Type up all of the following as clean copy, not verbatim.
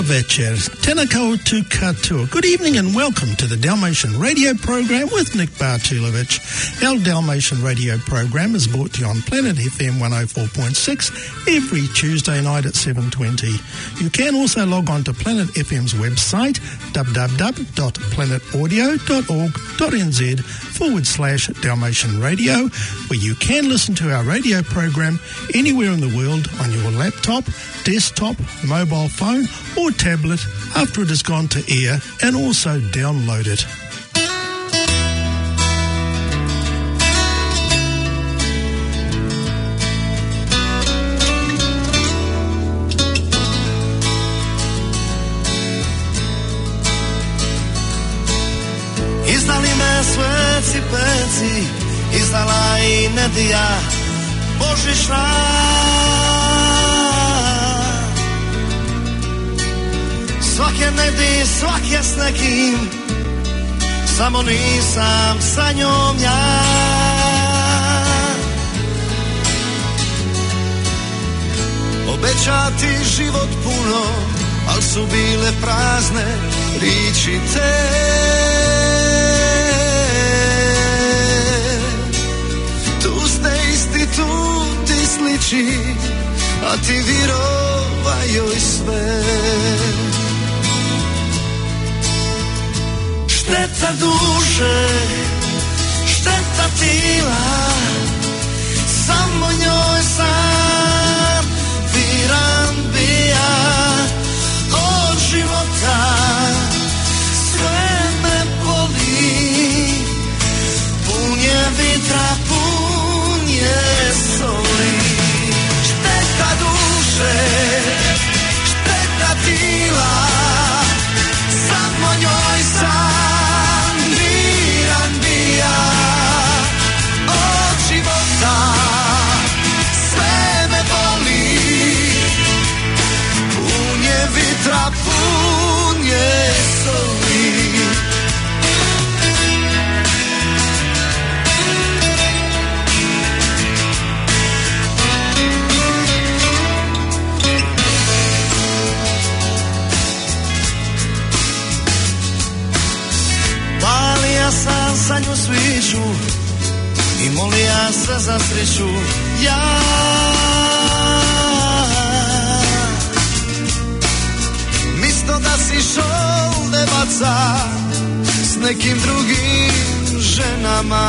Dobro večer, Tenako tu Katua. Good evening and welcome to the Dalmatian Radio Program with Nick Bartulovic. Our Dalmatian Radio Program is brought to you on Planet FM 104.6 every Tuesday night at 7:20. You can also log on to Planet FM's website, www.planetaudio.org.nz/Dalmatian Radio, where you can listen to our radio program anywhere in the world on your laptop, desktop, mobile phone or tablet after it has gone to air, and also download it. Izdali me sveci peci, izdala i nedija božišna. Svake nedi, svake s nekim, samo nisam sa njom ja. Obećati život puno, al su bile prazne riči te. Tu ste isti, tu ti sliči, a ti virova joj sve. Šteta duše, šteta tila, samo njoj sam viran bija. Od života sve me boli, pun je vitra, pun je soli. Šteta duše, šteta tila, samo njoj sam pun je soli. Palija sam sa nju sviću i molija se za sreću ja. Da si šolde baca s nekim drugim ženama.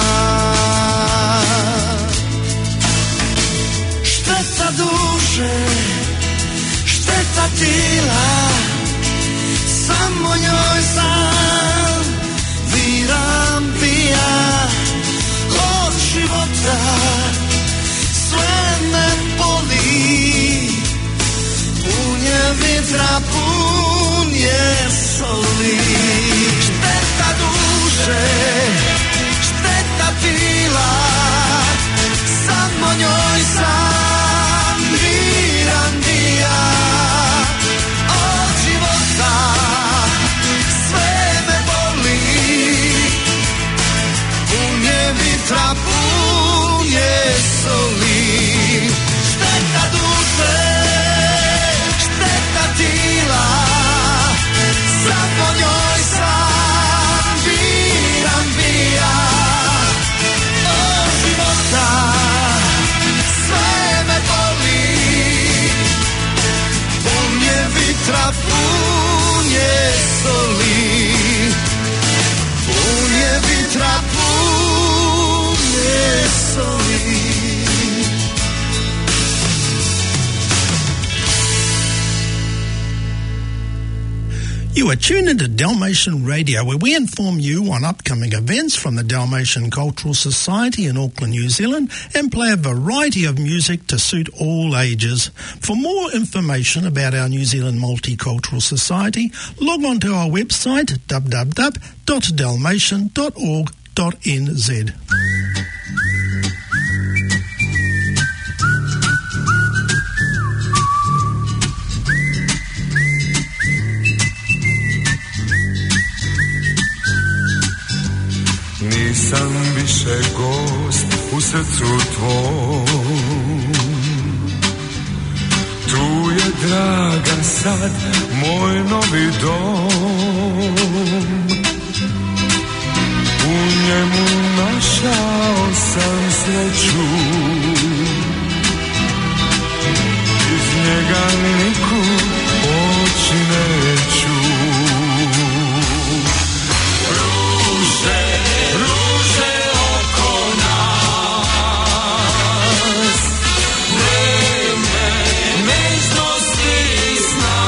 Šteta duše, šteta tila, samo njoj sam viram bija. Od života sve me boli, pun je vitra, pun je soli. Šteta duše, šteta tila, samo njoj sam viran bija. Od života sve me boli, pun je vitra, pun je soli. Šteta duše, šteta tila, samo njoj sam viran bija. Od života sve me boli, pun je vitra, pun je soli. Pun je vitra, pun je soli. You are tuned into Dalmatian Radio, where we inform you on upcoming events from the Dalmatian Cultural Society in Auckland, New Zealand, and play a variety of music to suit all ages. For more information about our New Zealand Multicultural Society, log on to our website, www.dalmatian.org.nz. Nisam više gost u srcu tvom, tu je draga sad moj novi dom. U njemu našao sam sreću, iz njega nikud poći neću. Ruže, ruže oko nas, vreme nežnosti i sna.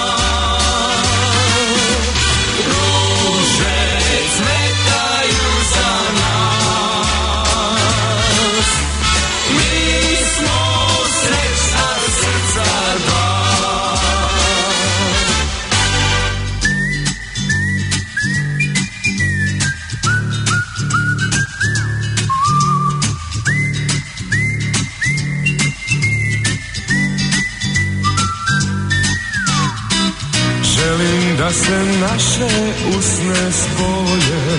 Ruže cvetaju za nas, mi smo srećna srca dva. Želim da se naše usne spoje,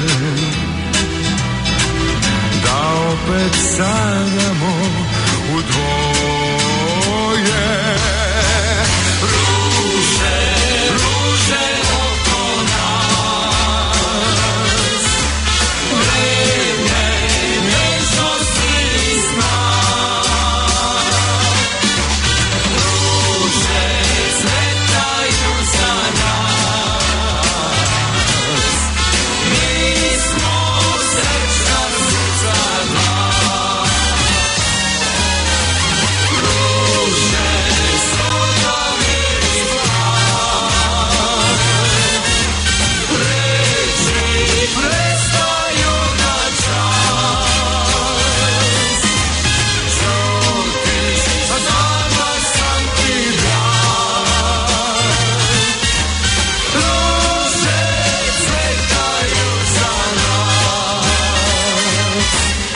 da opet sanjamo u dvoje. Ruže, ruže oko nas, vreme nežnosti i sna. Ruže cvetaju za nas, mi smo srećna srca dva. Ruže sokovi izglad, reči prestaju na čas. Ćutiš, a dama sam ti brat. Ruže cvetaju za nas.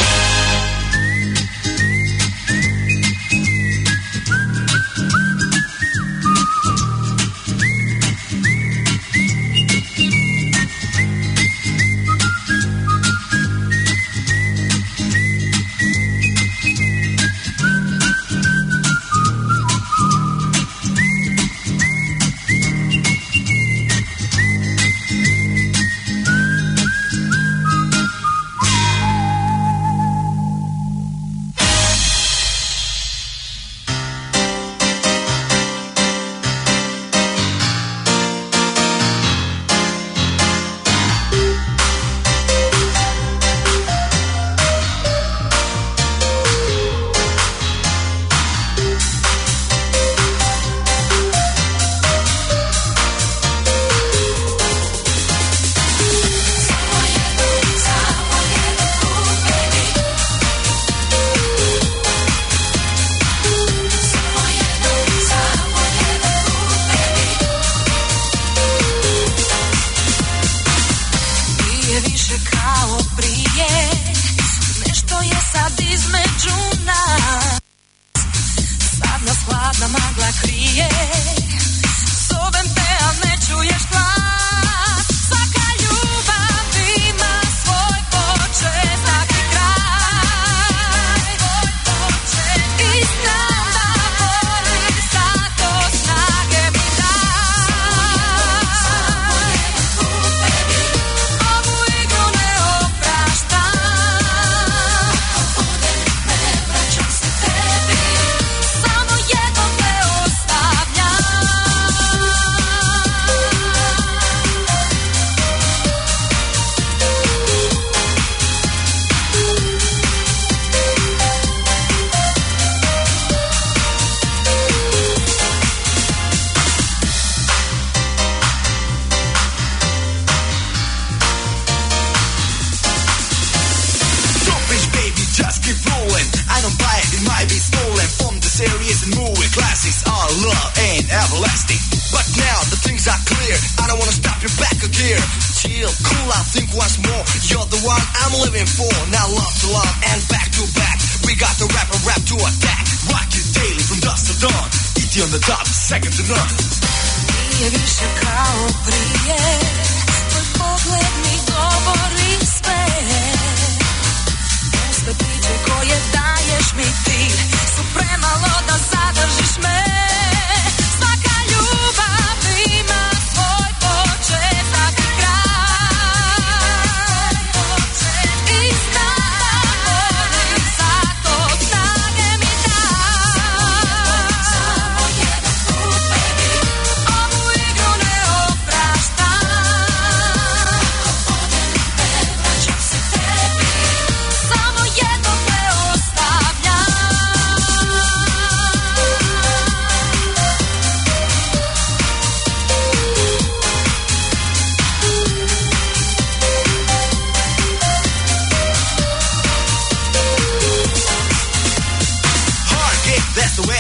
Nije više kao prije, nešto je sad između nas. Sad nas hladna magla krije, zovem te, al ne čuješ glas. Svaka ljubav ima svoj početak i kraj. I znam da voliš, zato snage mi daj. Ovu igru ne opraštam, ne vraćam se tebi, samo jednom te series and movie classics. Our love ain't everlasting, but now the things are clear. I don't wanna stop you back a gear. Chill, cool out, think once more. You're the one I'm living for. Now love to love and back to back. We got the rap and rap to attack. Rock you daily from dusk to dawn. Eat you on the top, second to none. Nije više kao prije, tvoj pogled mi govori sve. Puste priče koje daješ mi ti su premalo da zadržiš me.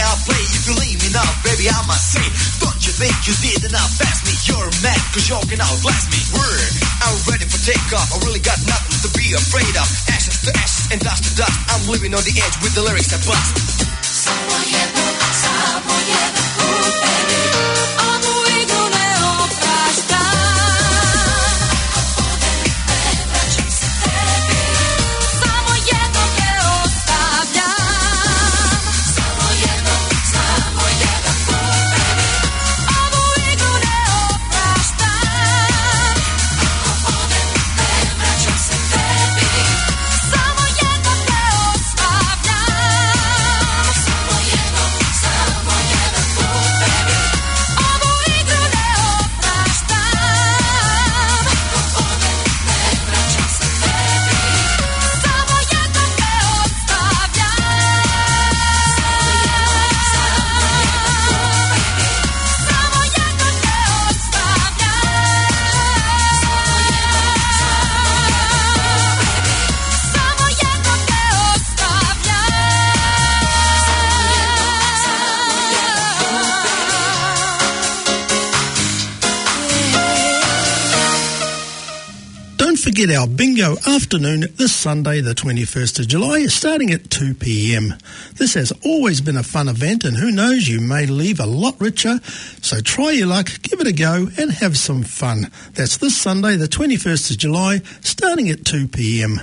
I'll play. If you leave me now, baby, I must say, don't you think you did enough? Pass me, you're mad, cause you can outlast me. Word, I'm ready for takeoff. I really got nothing to be afraid of. Ashes to ashes and dust to dust. I'm living on the edge with the lyrics that bust. Samo jedno put, baby, ovu igru ne opraštam. Ako odem, ne vraćam se tebi, samo jedno te ostavljam. Samo jedan put, baby, ovu igru ne opraštam. Ako odem, ne vraćam se tebi, samo jedno te ostavljam. Samo jedan put, baby, ovu igru ne opraštam. Ako odem, ne vraćam se tebi, samo jedno te Don't forget our bingo afternoon this Sunday, the 21st of July, starting at 2 p.m. This has always been a fun event, and who knows, you may leave a lot richer. So try your luck, give it a go, and have some fun. That's this Sunday, the 21st of July, starting at 2 p.m.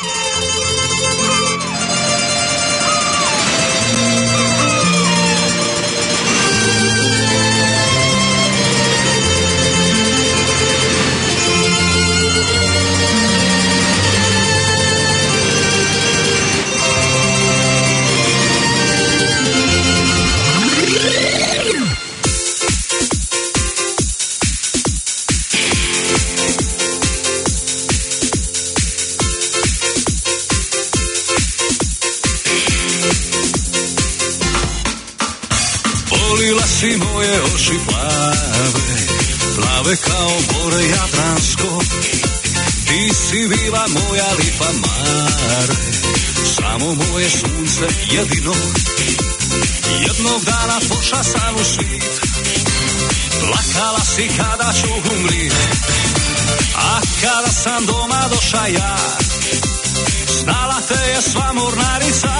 Polila si moje oči plave kao more Jadransko. Ti si bila moja lipa mare, samo moje sunce jedino. Jednog dana pošla sam u svit, plakala si kada ću umrit. A kada sam doma došla ja, znala te je sva mornarica.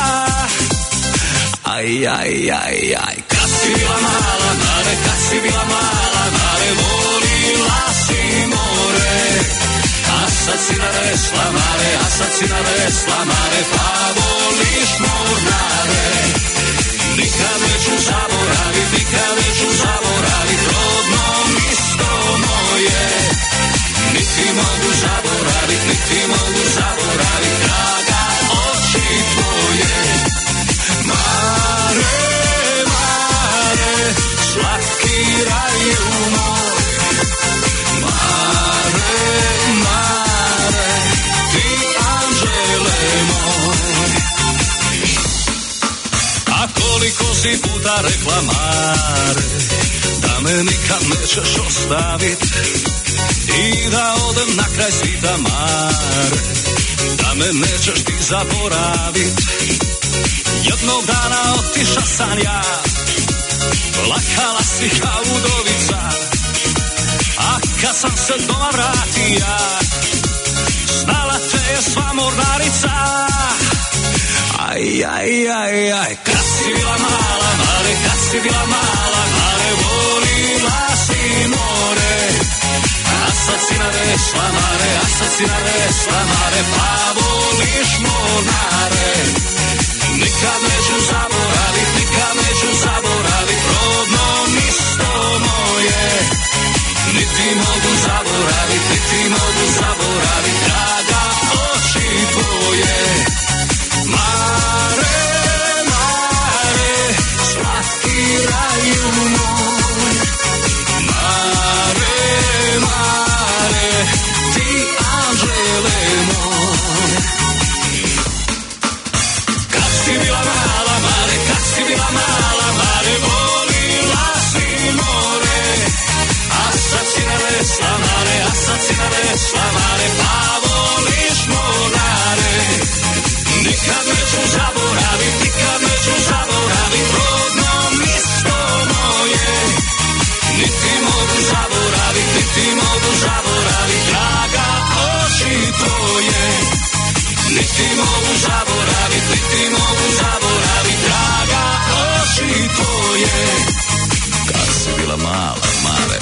Aj, aj, aj, aj, kad si bila mala, mare, kad si bila mala, mare, volila si more. A sad si naresla, mare, a sad si naresla, mare, pa voliš mornare. Nikad neću zaboravit, nikad neću zaboravit rodno misto moje. Niti mogu zaboravit, niti mogu zaboravit, draga, oči tvoje. Mare, mare, slatki raju moj. Mare, mare, ti anđele moj. A koliko si puta rekla mare, da me nikad nećeš ostavit i da odem na kraj svita mare, da me nećeš ti zaboravit. Jednog dana otiša sam ja, plakala si kao udovica, a kad sam se doma vratija, znala te je sva mornarica. Aj, aj, aj, aj, kad si bila mala, mare, kad si bila mala, mare, volila si more. A sad si naresla, mare, a sad si naresla, mare, pa voliš mornare. Nikad neću zaboravit, nikad neću zaboravit rodno misto moje. Niti mogu zaboravit, niti mogu zaboravit, draga, oči tvoje. Mare, mare, slatki raju moj. Mare, mare, ti anđele moj. niti mogu zaboravit, niti mogu zaboravit, draga oči tvoje, kad si bila mala, male.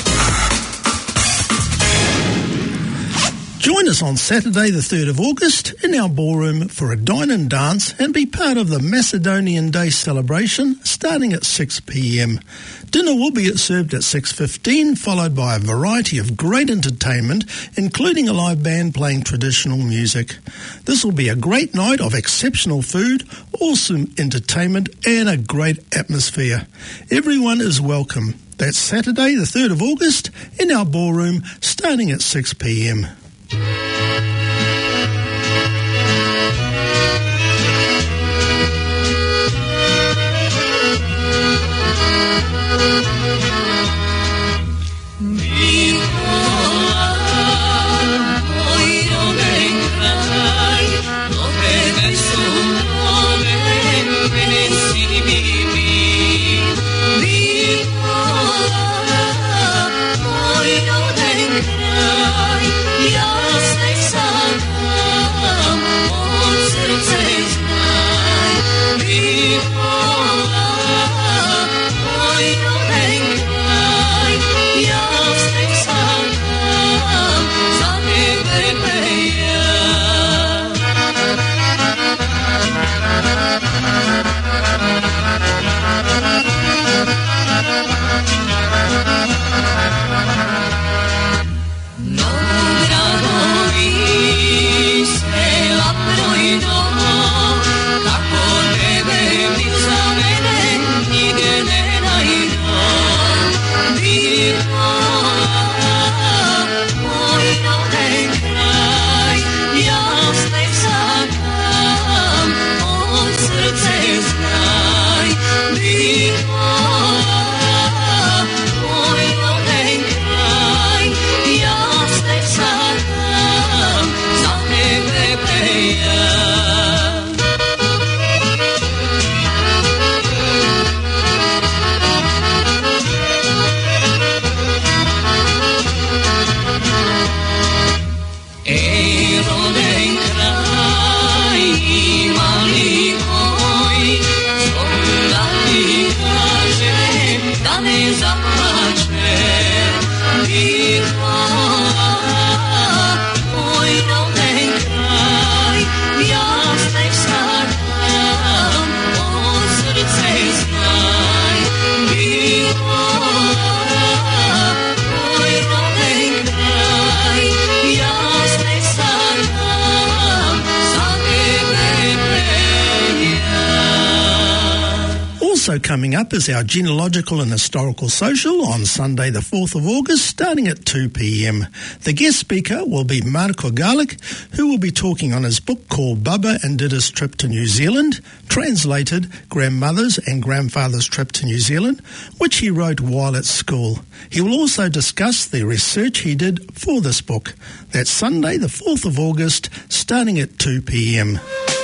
Join us on Saturday the 3rd of August in our ballroom for a dine and dance and be part of the Macedonian Day celebration starting at 6 p.m. Dinner will be served at 6:15, followed by a variety of great entertainment, including a live band playing traditional music. This will be a great night of exceptional food, awesome entertainment and a great atmosphere. Everyone is welcome. That's Saturday the 3rd of August in our ballroom starting at 6 p.m. Also coming up is our genealogical and historical social on Sunday the 4th of August starting at 2 p.m. The guest speaker will be Marko Garlic, who will be talking on his book called Bubba and Dida's Trip to New Zealand, translated Grandmother's and Grandfather's Trip to New Zealand, which he wrote while at school. He will also discuss the research he did for this book. That's Sunday the 4th of August starting at 2 p.m.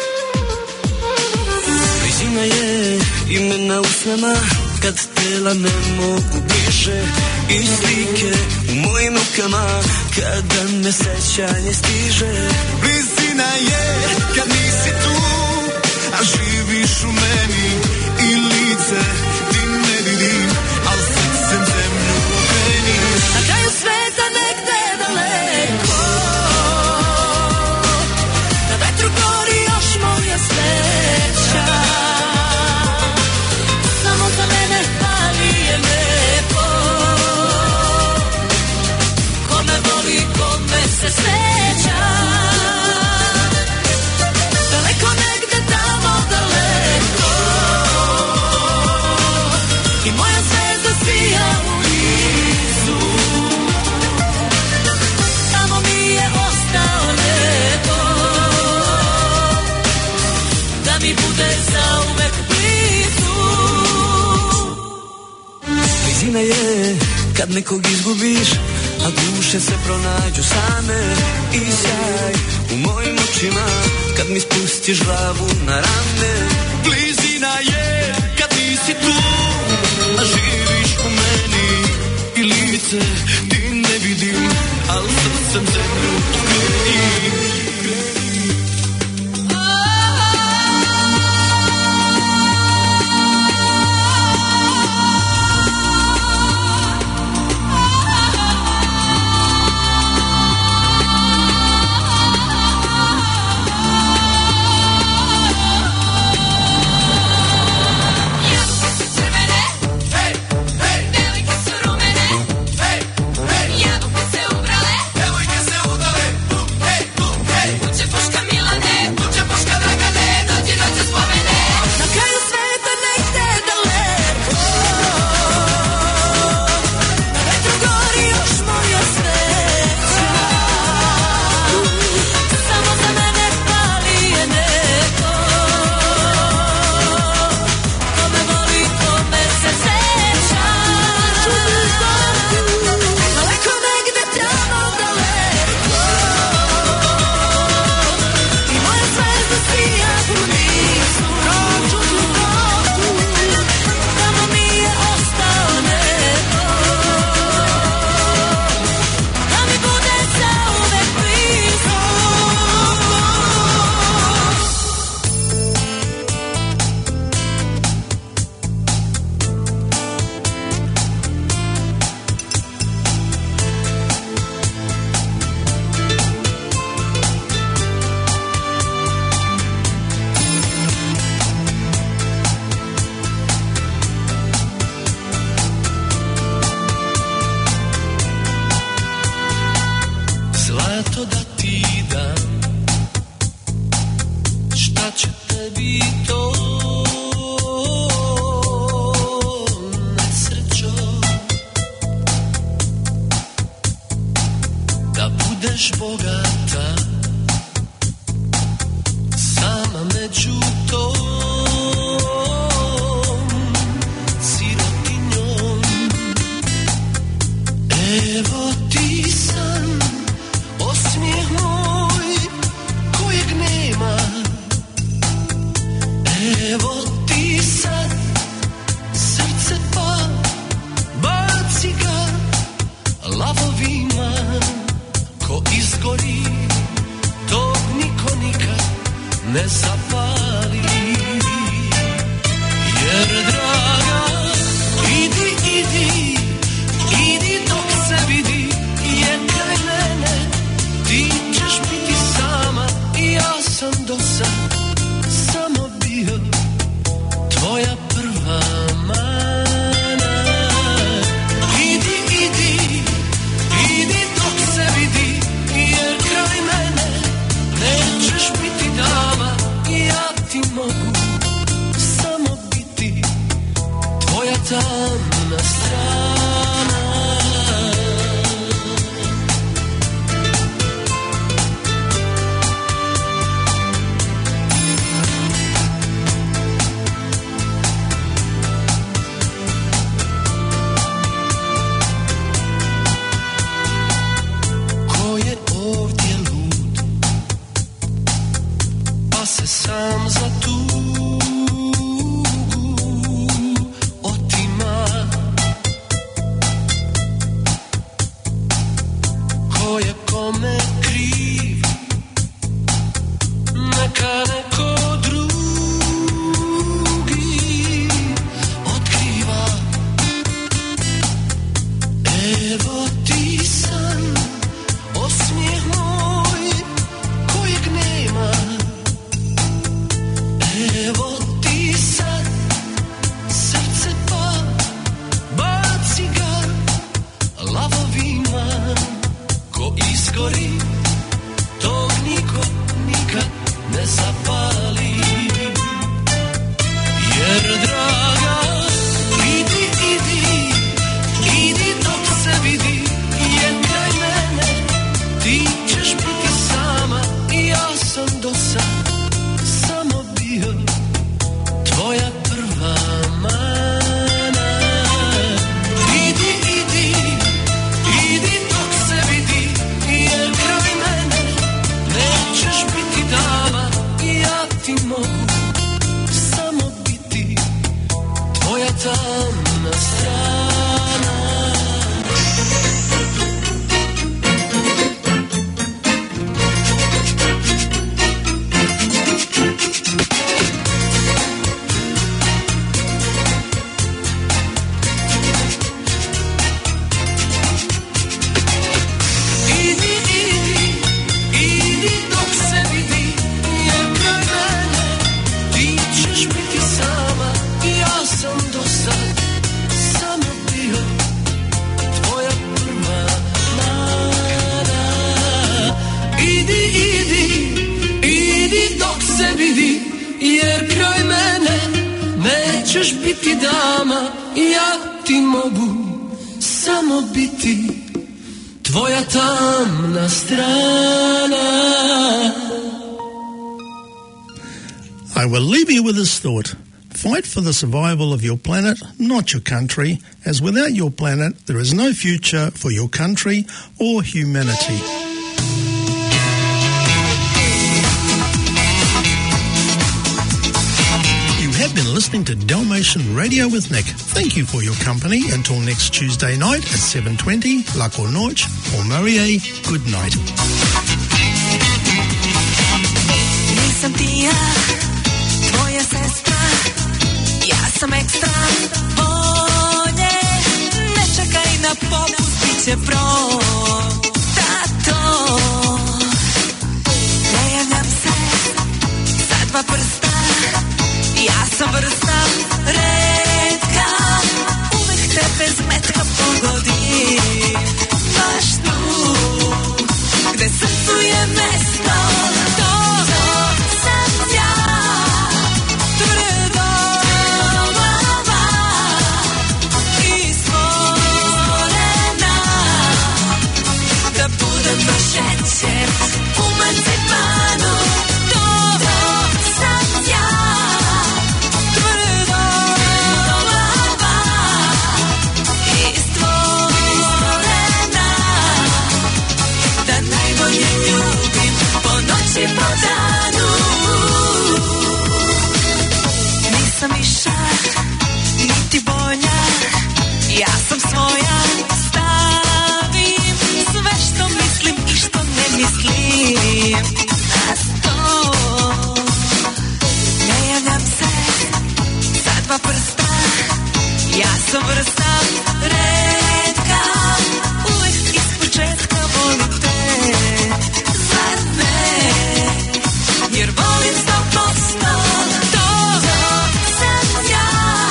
Imena usnama kad tela ne mogu više i slike u mojim rukama kada me sećanje stiže. Blizina je kad nisi tu, a živiš u meni i lice ti ne vidim, al srcem zemlju meni. Na kraju sveta negde daleko, na vetru gori još moja sreća. Se sreća daleko negde tamo daleko i moja zvezda svija u nizu, tamo mi je ostao neko da mi bude zauvek blizu. Blizina je kad nekog izgubiš, a duše se pronađu same i sjaj u mojim očima kad mi spustiš glavu na rame. Blizina je kad nisi tu, a živiš u meni i lice ti ne vidim, al srcem zemlju kreni. će tebi to nesrećo da budeš bogata sama među tom sirotinjom. Evo ti san, osmijeh moj kojeg nema. Evo ti sad, srce pa baci ga lavovima. Ko izgori, tog niko nikad ne zapali. Jer draga, idi, idi, idi dok se vidi, jer kraj mene ti ćeš biti sama. I ja sam do sad samo bio tvoja prva mana. Idi, idi, idi dok se vidi, jer kraj mene nećeš biti dama. I ja ti mogu samo biti tvoja tamna strana. Ko je ovdje lud, pa se sam za tugu otima. Ko je kome kriv, neka neko drugi otkriva. Evo ti san, osmijeh moj kojeg nema. Evo ti sad, srce pa baci ga lavovima. Ko izgori, tog niko nikad ne zapali. Jer draga, idi, idi, idi dok se vidi, jer kraj mene ti ćeš biti sama. I ja sam do sad samo bio tvoja prva mana. Idi, idi, idi dok se vidi, jer kraj mene nećeš biti dama. I ja ti mogu samo biti tvoja tamna strana. Idi, idi, idi dok se vidi, jer kraj mene ti ćeš biti sama. I ja sam do sad samo bio tvoja prva mana. Idi, idi, idi dok se vidi, jer kraj mene nećeš biti dama. I ja ti mogu samo biti tvoja tamna strana. I will leave you with this thought. Fight for the survival of your planet, not your country, as without your planet there is no future for your country or humanity. You have been listening to Dalmatian Radio with Nick. Thank you for your company. Until next Tuesday night at 7:20, Lako Noć or Marie, good night. Nisam ti ja, tvoja sestra, ja sam ekstra. Bolje, ne čekaj na popust, bit će pro. Tato, ne javljam se, sa dva prsta, ja sam vrsta redka. Uvek te bez metka pogodim, baš tu, gde srcu je mesto. To sam ja. sam vrsta redka, uvijek ispočetka volim te, zar ne, jer volim 100%, to sam ja,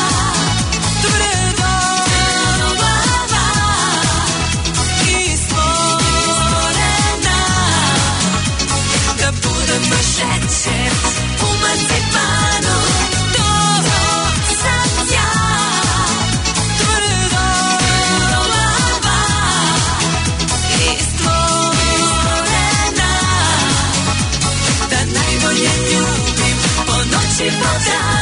tvrdova i stvorena, da budem šećer u marcipanu, to sam ja, tvrdova i stvorena, da najbolje ljubim po noći po danu.